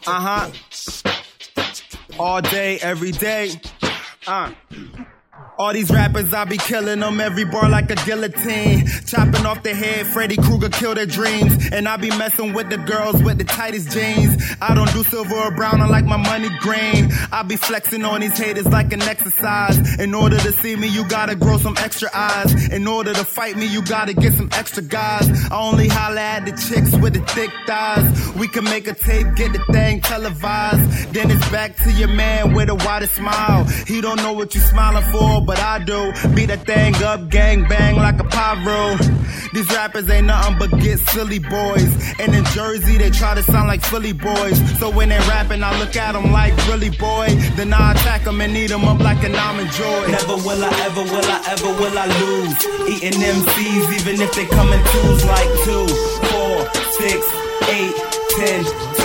All day, every day. All these rappers, I be killing them, every bar like a guillotine. Chopping off their head, Freddy Krueger kill their dreams. And I be messing with the girls with the tightest jeans. I don't do silver or brown, I like my money green. I be flexing on these haters like an exercise. In order to see me, you gotta grow some extra eyes. In order to fight me, you gotta get some extra guys. I only holla at the chicks with the thick thighs. We can make a tape, get the thing televised. Then it's back to your man with a widest smile. He don't know what you smiling for, but I do. Beat that thing up, gang bang like a pyro. These rappers ain't nothing but get silly boys. And in Jersey, they try to sound like Philly boys. So when they rapping, I look at them like, really boy? Then I attack them and eat them up like an almond joy. Never will I ever, will I lose. Eating MCs even if they come in twos like 2, 4, 6, 8, 10,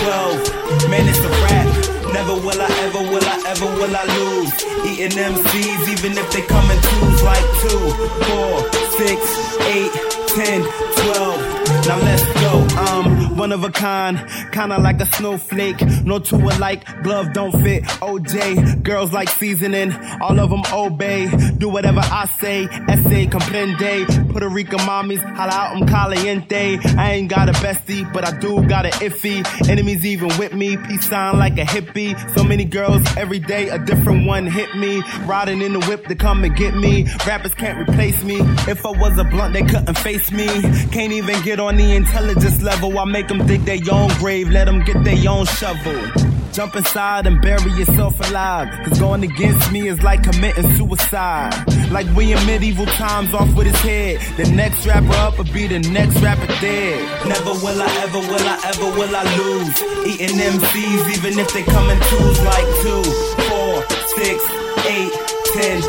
12. Man, it's a rap. Never will I ever, will I lose. Eating MCs even if they come in twos like 2, 4, 6, 8, 10, 12. Now let's go. One of a kind, kinda like a snowflake. No two alike, glove don't fit. OJ, girls like seasoning, all of them obey. Do whatever I say, essay, comprende. Puerto Rican mommies, holla out, I'm caliente. I ain't got a bestie, but I do got a iffy. Enemies even with me, peace sign like a hippie. So many girls, every day a different one hit me. Riding in the whip to come and get me. Rappers can't replace me. If I was a blunt, they couldn't face me. Can't even get on the intelligence level. I make them dig their own grave, let them get their own shovel. Jump inside and bury yourself alive. Cause going against me is like committing suicide. Like we in medieval times, off with his head. The next rapper up will be the next rapper dead. Never will I ever, will I lose. Eating MCs even if they come in twos like 2, 4, 6, 8, 10,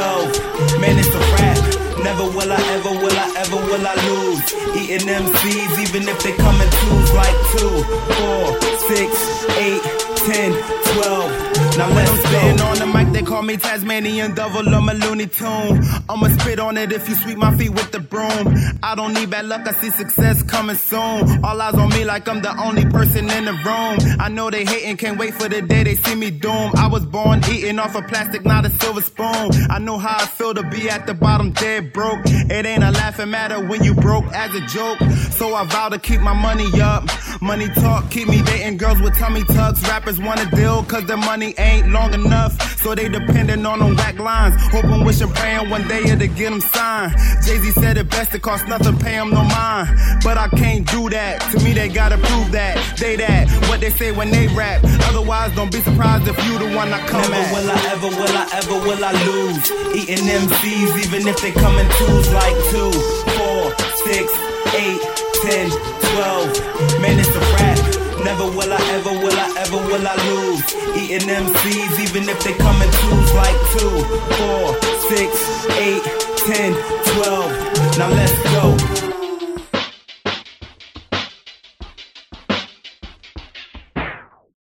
12. Man, it's a rap. Never will I ever, will I lose. Eating MCs even if they come in twos like 2, 4, 6, 8, 10, 12. Now when I'm spitting on the mic, they call me Tasmanian Devil, I'm a Looney Tune. I'ma spit on it if you sweep my feet with the broom. I don't need bad luck, I see success coming soon. All eyes on me like I'm the only person in the room. I know they hating, can't wait for the day they see me doom. I was born eating off of plastic, not a silver spoon. I know how I feel to be at the bottom dead broke. It ain't a laughing matter when you broke as a joke. So I vow to keep my money up. Money talk, keep me dating girls with tummy tucks. Rappers wanna deal cause their money ain't long enough. So they depending on them whack lines. Hoping, wishing, praying one day it'll get them signed. Jay-Z said it best, it costs nothing, pay them no mind. But I can't do that, to me they gotta prove that. They that, what they say when they rap. Otherwise don't be surprised if you the one I come at. Never will I ever, will I lose. Eating MCs even if they come in twos like 2, 4, 6, 8, 10, 12. Man, it's a rap. Never will I ever, will I lose. Eating MCs even if they come in twos like 2, 4, 6, 8, 10, 12. Now let's go.